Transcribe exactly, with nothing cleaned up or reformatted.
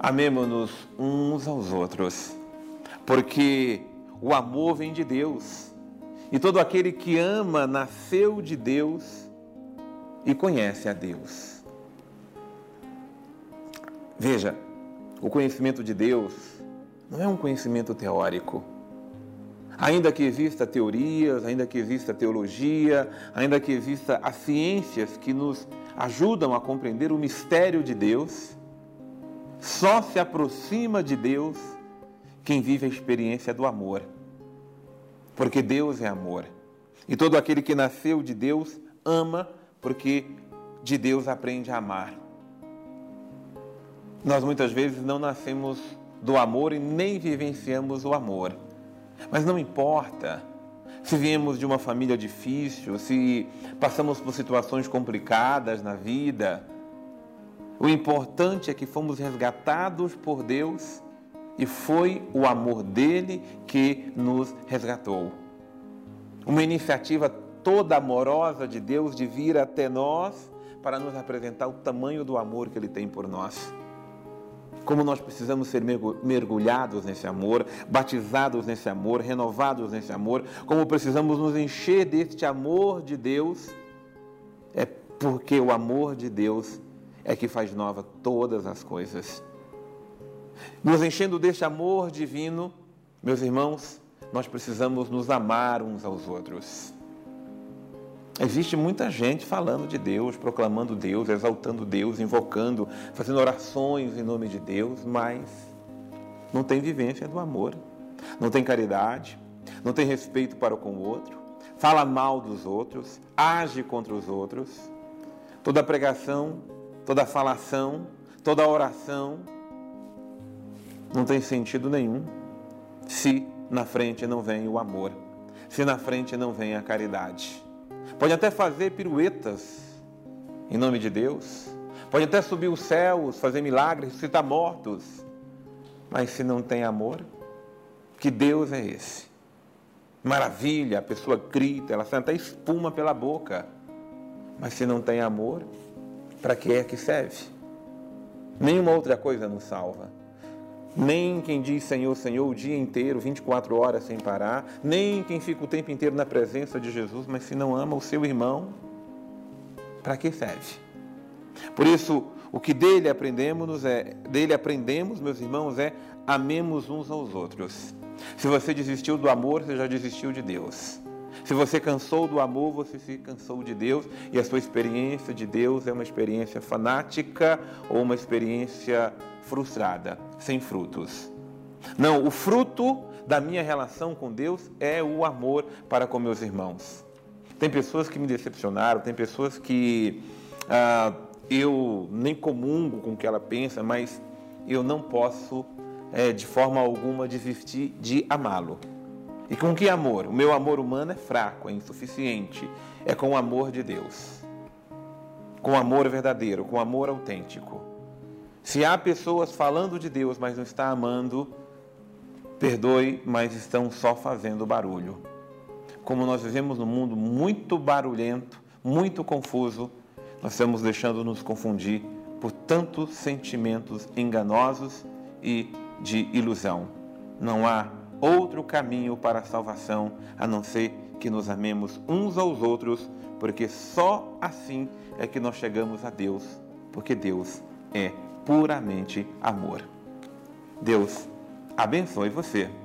Amemo-nos uns aos outros, porque o amor vem de Deus, e todo aquele que ama nasceu de Deus e conhece a Deus. Veja, o conhecimento de Deus não é um conhecimento teórico. Ainda que exista teorias, ainda que exista teologia, ainda que exista as ciências que nos ajudam a compreender o mistério de Deus, só se aproxima de Deus quem vive a experiência do amor. Porque Deus é amor. E todo aquele que nasceu de Deus ama, porque de Deus aprende a amar. Nós muitas vezes não nascemos do amor e nem vivenciamos o amor. Mas não importa se viemos de uma família difícil, se passamos por situações complicadas na vida. O importante é que fomos resgatados por Deus e foi o amor dele que nos resgatou. Uma iniciativa toda amorosa de Deus de vir até nós para nos apresentar o tamanho do amor que ele tem por nós. Como nós precisamos ser mergulhados nesse amor, batizados nesse amor, renovados nesse amor, como precisamos nos encher deste amor de Deus, é porque o amor de Deus é que faz nova todas as coisas. Nos enchendo deste amor divino, meus irmãos, nós precisamos nos amar uns aos outros. Existe muita gente falando de Deus, proclamando Deus, exaltando Deus, invocando, fazendo orações em nome de Deus, mas não tem vivência do amor, não tem caridade, não tem respeito para com o outro, fala mal dos outros, age contra os outros. Toda pregação, toda falação, toda oração não tem sentido nenhum se na frente não vem o amor, se na frente não vem a caridade. Pode até fazer piruetas em nome de Deus, pode até subir os céus, fazer milagres, ressuscitar mortos, mas se não tem amor, que Deus é esse? Maravilha, a pessoa grita, ela sai até espuma pela boca, mas se não tem amor, para que é que serve? Nenhuma outra coisa nos salva. Nem quem diz Senhor, Senhor o dia inteiro, vinte e quatro horas sem parar, nem quem fica o tempo inteiro na presença de Jesus, mas se não ama o seu irmão, para que serve? Por isso, o que dele aprendemos é, dele aprendemos, meus irmãos, é amemos uns aos outros. Se você desistiu do amor, você já desistiu de Deus. Se você cansou do amor, você se cansou de Deus, e a sua experiência de Deus é uma experiência fanática ou uma experiência frustrada, sem frutos. Não, o fruto da minha relação com Deus é o amor para com meus irmãos. Tem pessoas que me decepcionaram, tem pessoas que ah, eu nem comungo com o que ela pensa, mas eu não posso, é, de forma alguma, desistir de amá-lo. E com que amor? O meu amor humano é fraco, é insuficiente. É com o amor de Deus. Com o amor verdadeiro, com o amor autêntico. Se há pessoas falando de Deus, mas não está amando, perdoe, mas estão só fazendo barulho. Como nós vivemos num mundo muito barulhento, muito confuso, nós estamos deixando nos confundir por tantos sentimentos enganosos e de ilusão. Não há outro caminho para a salvação, a não ser que nos amemos uns aos outros, porque só assim é que nós chegamos a Deus, porque Deus é puramente amor. Deus abençoe você.